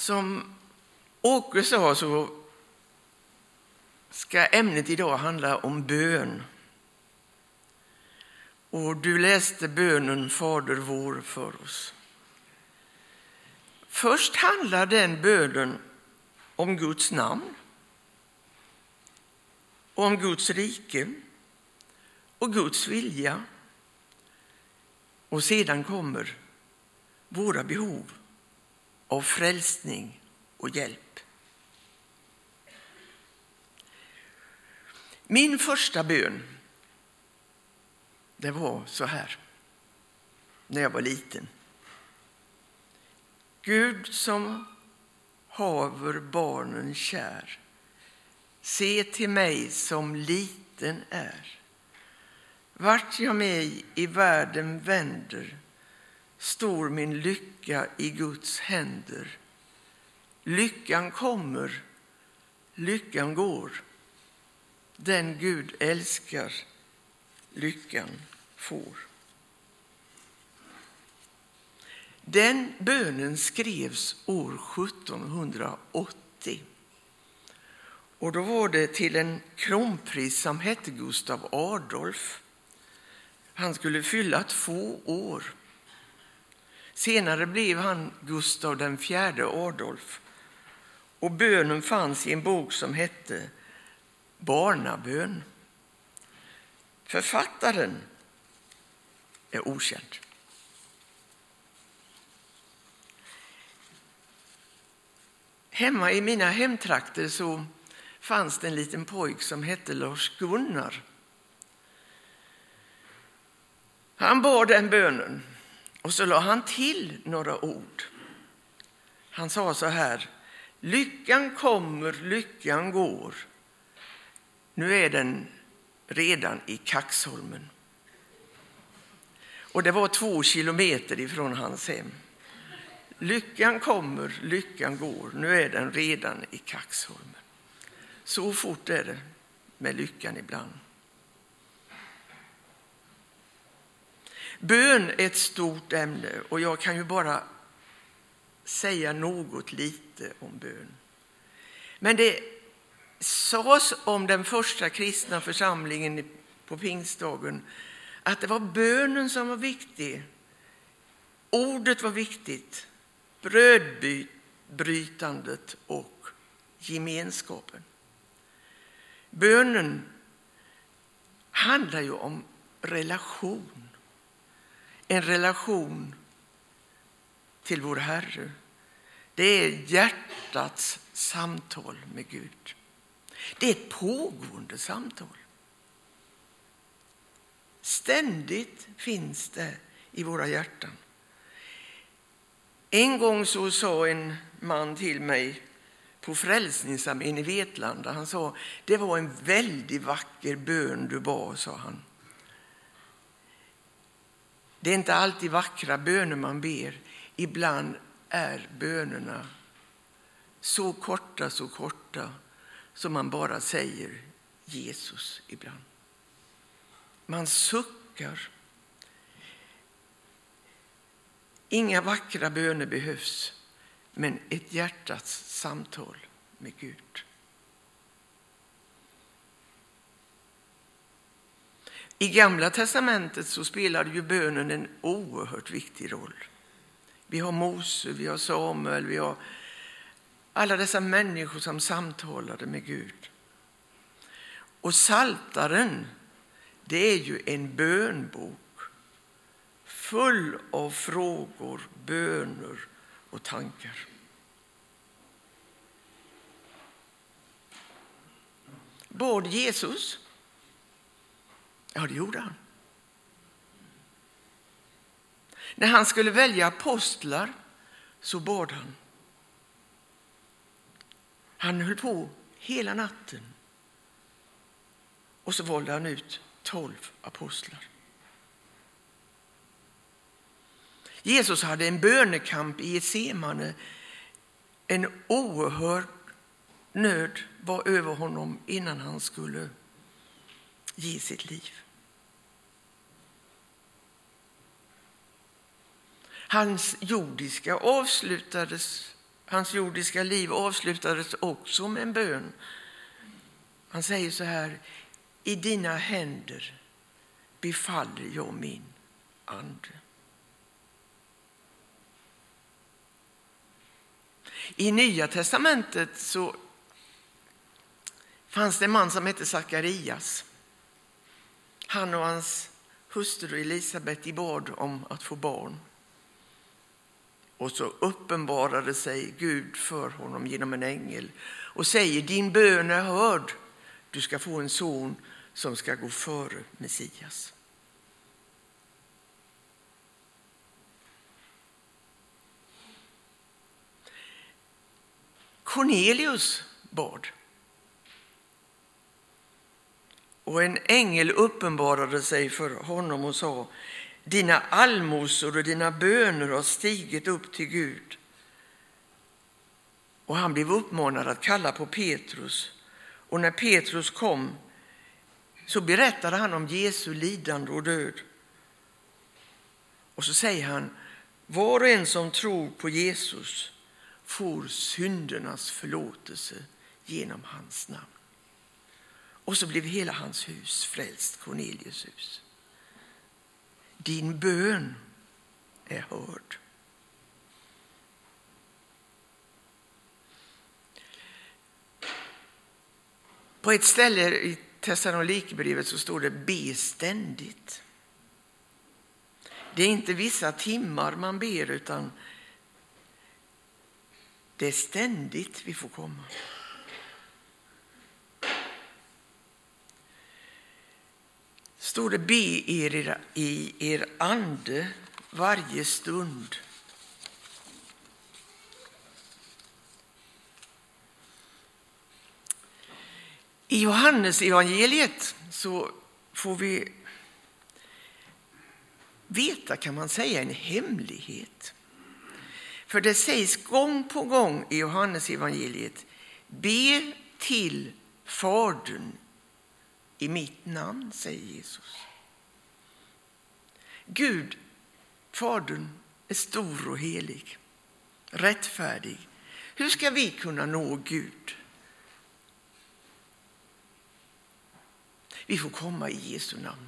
Som Åke sa så ska ämnet idag handla om bön. Och du läste bönen Fader vår för oss. Först handlar den bönen om Guds namn, om Guds rike och Guds vilja. Och sedan kommer våra behov av frälsning och hjälp. Min första bön, det var så här när jag var liten. Gud som haver barnen kär, se till mig som liten är. Vart jag mig i världen vänder, står min lycka i Guds händer. Lyckan kommer, lyckan går. Den Gud älskar, lyckan får. Den bönen skrevs år 1780. Och då var det till en kronprins som hette Gustav Adolf. Han skulle fylla 2 år. Senare blev han Gustav den fjärde Adolf. Och bönen fanns i en bok som hette Barnabön. Författaren är okänd. Hemma i mina hemtrakter så fanns det en liten pojk som hette Lars Gunnar. Han bad den bönen och så la han till några ord. Han sa så här: lyckan kommer, lyckan går. Nu är den redan i Kaxholmen. Och det var 2 kilometer ifrån hans hem. Lyckan kommer, lyckan går. Nu är den redan i Kaxholmen. Så fort är det med lyckan ibland. Bön är ett stort ämne och jag kan ju bara säga något lite om bön. Men det sades om den första kristna församlingen på pingstdagen att det var bönen som var viktig. Ordet var viktigt, brödbrytandet och gemenskapen. Bönen handlar ju om relation. En relation till vår Herre. Det är hjärtats samtal med Gud. Det är ett pågående samtal. Ständigt finns det i våra hjärtan. En gång så sa en man till mig på Frälsningsarmén i Vetlanda. Han sa, det var en väldigt vacker bön du bad, sa han. Det är inte alltid vackra böner man ber. Ibland är bönerna så korta som man bara säger Jesus ibland. Man suckar. Inga vackra böner behövs, men ett hjärtats samtal med Gud. I Gamla testamentet så spelade ju bönen en oerhört viktig roll. Vi har Mose, vi har Samuel, vi har alla dessa människor som samtalade med Gud. Och Psaltaren, det är ju en bönbok full av frågor, böner och tankar. Bad Jesus? Ja, det gjorde han. När han skulle välja apostlar så bad han. Han höll på hela natten. Och så valde han ut 12 apostlar. Jesus hade en bönekamp i Getsemane. En oerhörd nöd var över honom innan han skulle ge sitt liv. Hans jordiska Hans jordiska liv avslutades också med en bön. Han säger så här: i dina händer befaller jag min ande. I Nya testamentet så fanns det en man som hette Sakarias. Han och hans hustru Elisabet bad om att få barn. Och så uppenbarade sig Gud för honom genom en ängel och säger: din bön är hörd. Du ska få en son som ska gå före Messias. Cornelius bad. Och en ängel uppenbarade sig för honom och sa: dina allmosor och dina böner har stigit upp till Gud. Och han blev uppmanad att kalla på Petrus. Och när Petrus kom så berättade han om Jesu lidande och död. Och så säger han: var och en som tror på Jesus får syndernas förlåtelse genom hans namn. Och så blev hela hans hus frälst, Cornelius hus. Din bön är hörd. På ett ställe i Thessalonikerbrevet så står det: be ständigt. Det är inte vissa timmar man ber, utan det är ständigt vi får komma. Står det: be er i er ande varje stund. I Johannes evangeliet så får vi veta, kan man säga, en hemlighet. För det sägs gång på gång i Johannes evangeliet: be till Fadern i mitt namn, säger Jesus. Gud, Fadern, är stor och helig, rättfärdig. Hur ska vi kunna nå Gud? Vi får komma i Jesu namn.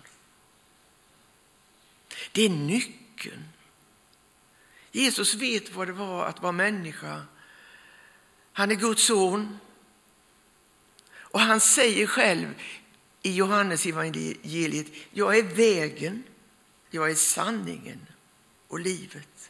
Det är nyckeln. Jesus vet vad det var att vara människa. Han är Guds son. Och han säger själv i Johannes evangeliet: jag är vägen, jag är sanningen och livet.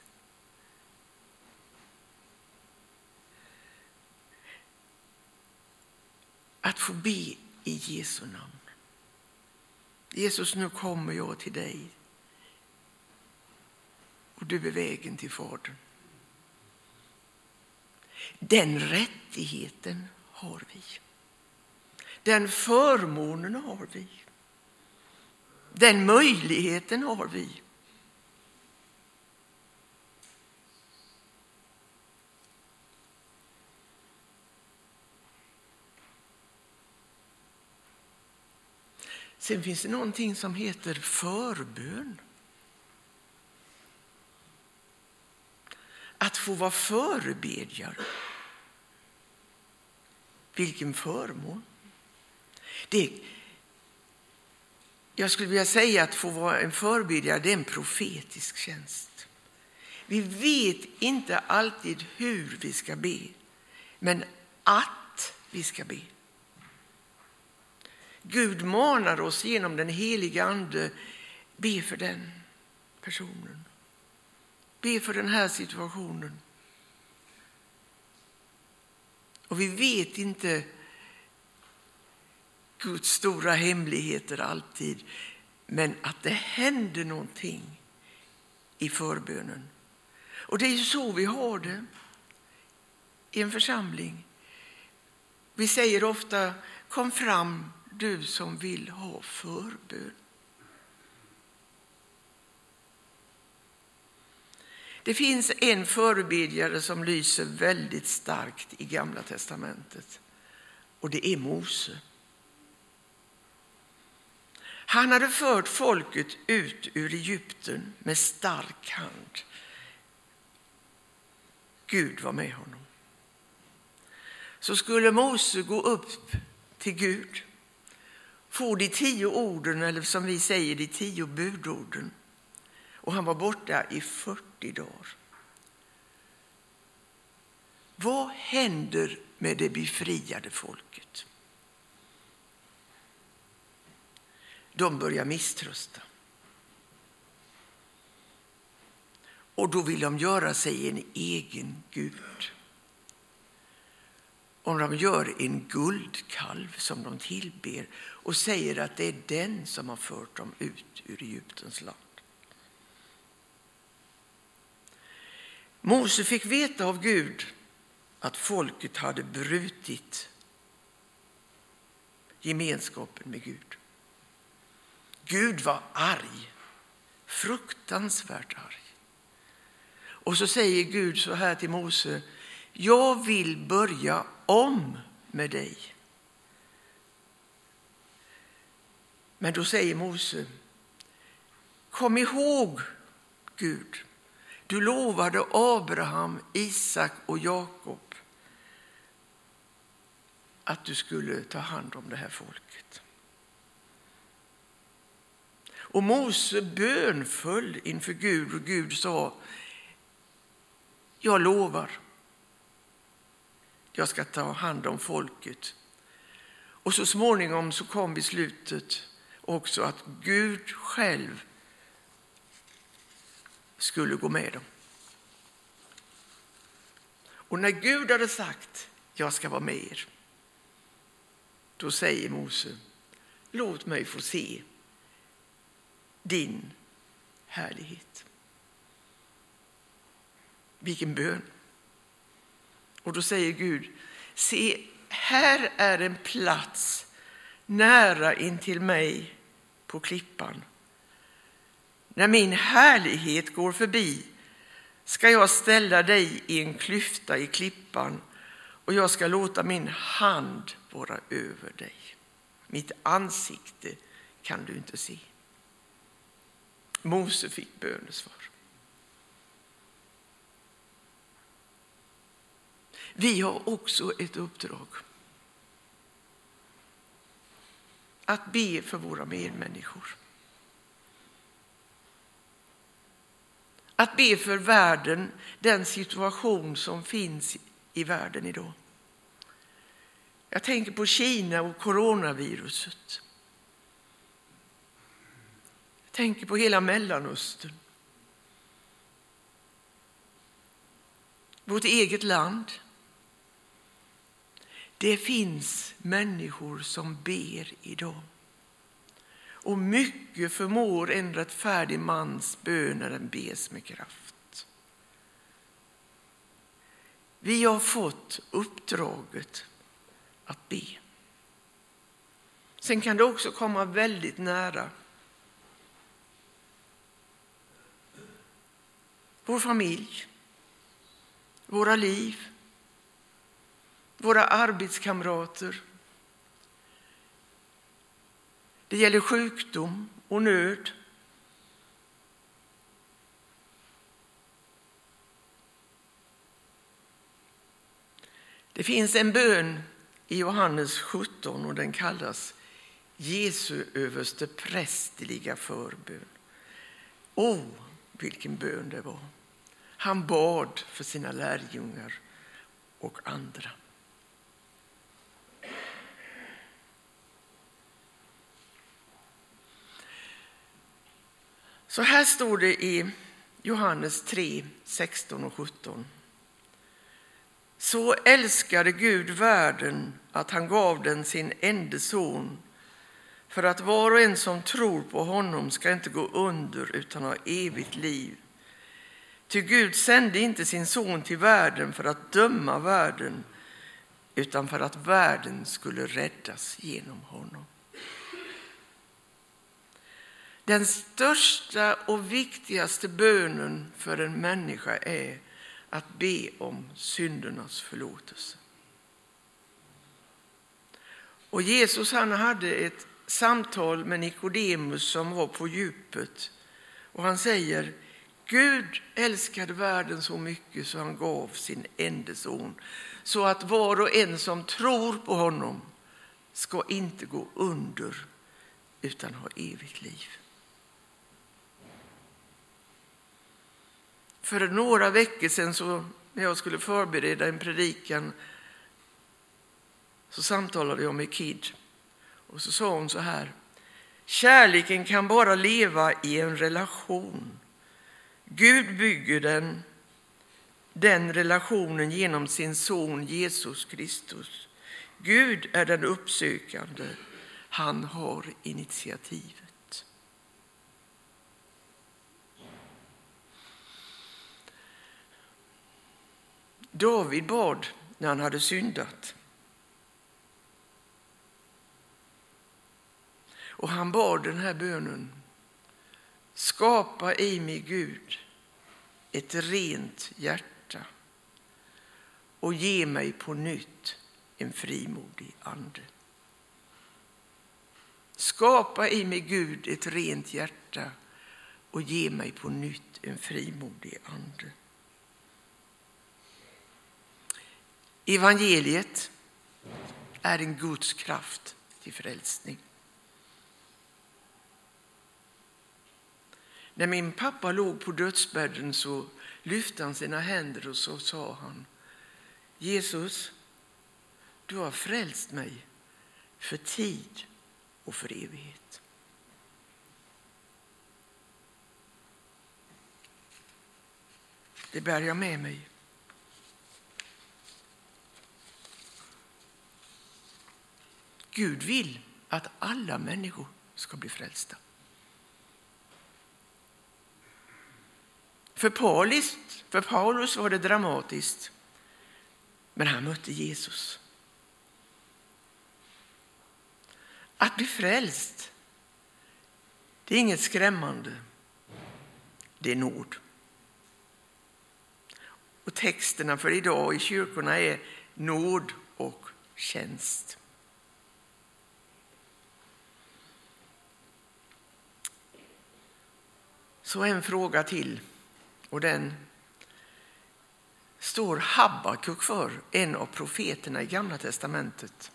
Att få be i Jesu namn. Jesus, nu kommer jag till dig. Och du är vägen till Fadern. Den rättigheten har vi. Den förmånen har vi. Den möjligheten har vi. Sen finns det någonting som heter förbön. Att få vara förebedjare. Vilken förmån. Jag skulle vilja säga att få vara en förebedjare, det är en profetisk tjänst. Vi vet inte alltid hur vi ska be, men att vi ska be. Gud manar oss genom den heliga ande: be för den personen. Be för den här situationen. Och vi vet inte Guds stora hemligheter alltid, men att det händer någonting i förbönen. Och det är ju så vi har det i en församling. Vi säger ofta: kom fram du som vill ha förbön. Det finns en förebedjare som lyser väldigt starkt i Gamla testamentet, och det är Mose. Han hade fört folket ut ur Egypten med stark hand. Gud var med honom. så skulle Mose gå upp till Gud, få de 10 orden, eller som vi säger de 10 budorden. Och han var borta i 40 dagar. Vad händer med det befriade folket? De börjar misströsta. Och då vill de göra sig en egen gud. Om de gör en guldkalv som de tillber och säger att det är den som har fört dem ut ur Egyptens land. Mose fick veta av Gud att folket hade brutit gemenskapen med Gud. Gud var arg, fruktansvärt arg. Och så säger Gud så här till Mose: jag vill börja om med dig. Men då säger Mose: kom ihåg, Gud, du lovade Abraham, Isak och Jakob att du skulle ta hand om det här folket. Och Mose bönföll inför Gud, och Gud sa: jag lovar, jag ska ta hand om folket. Och så småningom så kom beslutet också att Gud själv skulle gå med dem. Och när Gud hade sagt: jag ska vara med er, då säger Mose: låt mig få se din härlighet. Vilken bön. Och då säger Gud: se, här är en plats nära intill mig på klippan. När min härlighet går förbi ska jag ställa dig i en klyfta i klippan, och jag ska låta min hand vara över dig. Mitt ansikte kan du inte se. Mose fick bönesvar. Vi har också ett uppdrag att be för våra medmänniskor. Att be för världen, den situation som finns i världen idag. Jag tänker på Kina och coronaviruset. Jag tänker på hela Mellanöstern. Vårt eget land. Det finns människor som ber idag. Och mycket förmår en rättfärdig mans bön när den bes med kraft. Vi har fått uppdraget att be. Sen kan det också komma väldigt nära. Vår familj, våra liv, våra arbetskamrater. Det gäller sjukdom och nöd. Det finns en bön i Johannes 17 och den kallas Jesu överste prästerliga förbön. Vilken bön det var. Han bad för sina lärjungar och andra. Så här står det i Johannes 3, 16 och 17. Så älskade Gud världen att han gav den sin enda son, för att var och en som tror på honom ska inte gå under utan ha evigt liv. Ty Gud sände inte sin son till världen för att döma världen, utan för att världen skulle räddas genom honom. Den största och viktigaste bönen för en människa är att be om syndernas förlåtelse. Och Jesus, han hade ett samtal med Nikodemus som var på djupet. Och han säger: Gud älskade världen så mycket så han gav sin enda son, så att var och en som tror på honom ska inte gå under utan ha evigt liv. För några veckor sedan så när jag skulle förbereda en predikan så samtalade jag med Kid. Och så sa hon så här: kärleken kan bara leva i en relation. Gud bygger den relationen genom sin son Jesus Kristus. Gud är den uppsökande. Han har initiativet. David bad när han hade syndat. Och han bad den här bönen: skapa i mig, Gud, ett rent hjärta och ge mig på nytt en frimodig ande. Skapa i mig, Gud, ett rent hjärta och ge mig på nytt en frimodig ande. Evangeliet är en Guds kraft till frälsning. När min pappa låg på dödsbädden så lyfte han sina händer och så sa han: Jesus, du har frälst mig för tid och för evighet. Det bär jag med mig. Gud vill att alla människor ska bli frälsta. För Paulus var det dramatiskt, men han mötte Jesus. Att bli frälst, det är inget skrämmande, det är nåd. Och texterna för idag i kyrkorna är nåd och tjänst. Så en fråga till, och den står Habakuk för, en av profeterna i Gamla testamentet.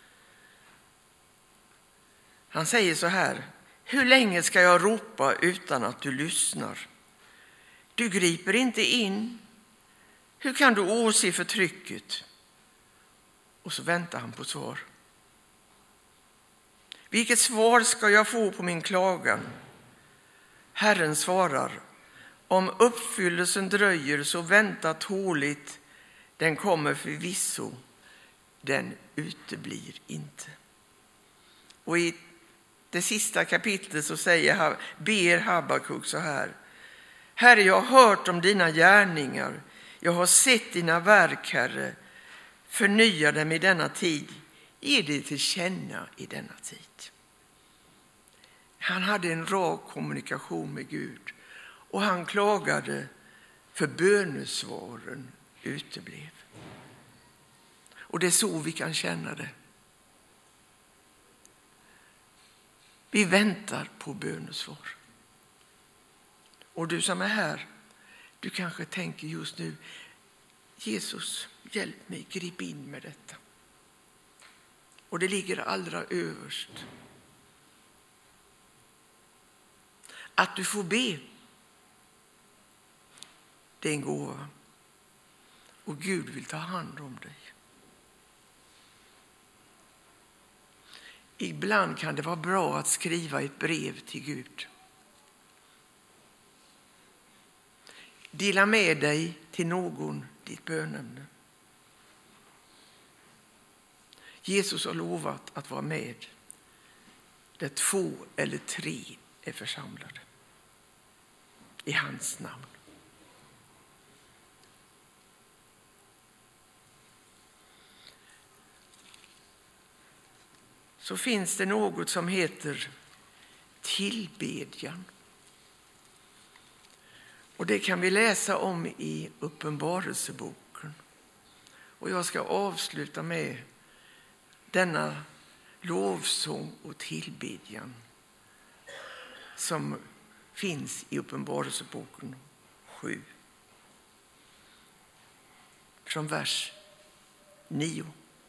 Han säger så här: hur länge ska jag ropa utan att du lyssnar? Du griper inte in. Hur kan du åse förtrycket? Och så väntar han på svar. Vilket svar ska jag få på min klagan? Herren svarar: om uppfyllelsen dröjer så vänta tåligt, den kommer förvisso, den uteblir inte. Och i det sista kapitlet så ber Habakuk så här: Herre, jag har hört om dina gärningar, jag har sett dina verk, Herre. Förnya dem i denna tid, ge det till känna i denna tid. Han hade en rak kommunikation med Gud och han klagade för bönesvaren uteblev. Och det är så vi kan känna det. Vi väntar på bönesvar. Och du som är här, du kanske tänker just nu: Jesus, hjälp mig, grip in med detta. Och det ligger allra överst. Att du får be, det är en gåva. Och Gud vill ta hand om dig. Ibland kan det vara bra att skriva ett brev till Gud. Dela med dig till någon ditt bönämne. Jesus har lovat att vara med där 2 eller 3 är församlade i hans namn. Så finns det något som heter tillbedjan. Och det kan vi läsa om i Uppenbarelseboken. Och jag ska avsluta med denna lovsång och tillbedjan som finns i Uppenbarelseboken 7. Från vers 9.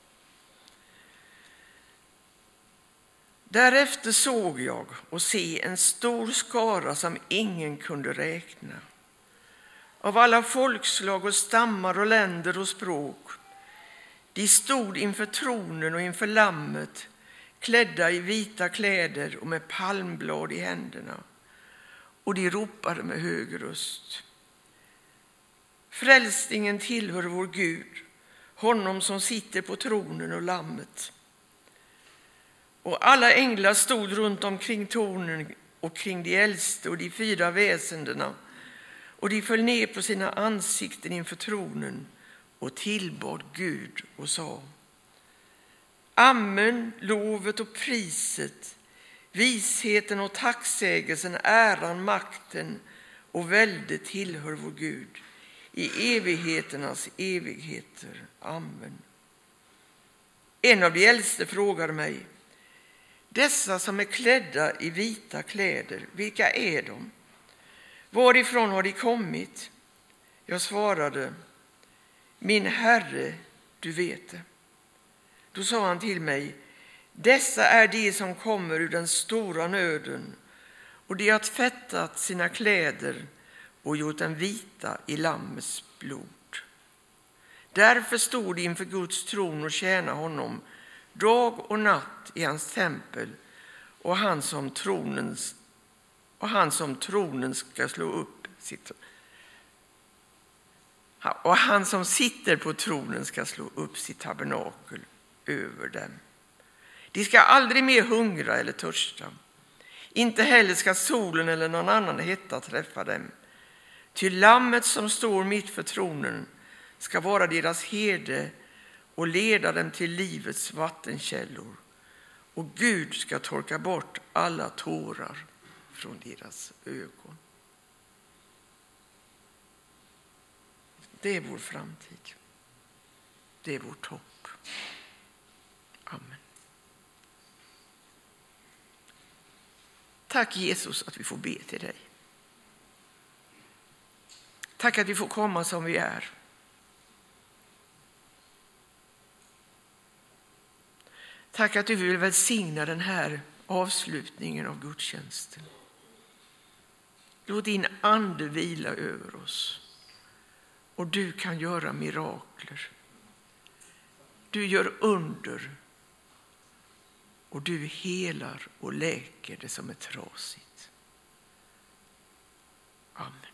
Därefter såg jag och se en stor skara som ingen kunde räkna. Av alla folkslag och stammar och länder och språk. De stod inför tronen och inför lammet, klädda i vita kläder och med palmblad i händerna. Och de ropade med hög röst: Frälsningen tillhör vår Gud, honom som sitter på tronen och lammet. Och alla änglar stod runt omkring tronen och kring de äldste och de 4 väsendena, och de föll ner på sina ansikten inför tronen och tillbad Gud och sa: Amen, lovet och priset, visheten och tacksägelsen, äran, makten och väldet tillhör vår Gud i evigheternas evigheter. Amen. En av de äldste frågade mig: Dessa som är klädda i vita kläder, vilka är de? Varifrån har de kommit? Jag svarade: Min Herre, du vet det. Då sa han till mig: Dessa är de som kommer ur den stora nöden, och de har tvättat sina kläder och gjort dem vita i lammets blod. Därför stod de inför Guds tron och tjänar honom dag och natt i hans tempel, och han som tronen ska slå upp sitt. Och han som sitter på tronen ska slå upp sitt tabernakel över dem. De ska aldrig mer hungra eller törsta. Inte heller ska solen eller någon annan hetta träffa dem. Ty lammet som står mitt för tronen ska vara deras herde och leda dem till livets vattenkällor. Och Gud ska torka bort alla tårar från deras ögon. Det är vår framtid. Det är vårt hopp. Amen. Tack Jesus att vi får be till dig. Tack att vi får komma som vi är. Tack att du vill välsigna den här avslutningen av gudstjänsten. Låt din ande vila över oss. Och du kan göra mirakler. Du gör under. Och du helar och läker det som är trasigt. Amen.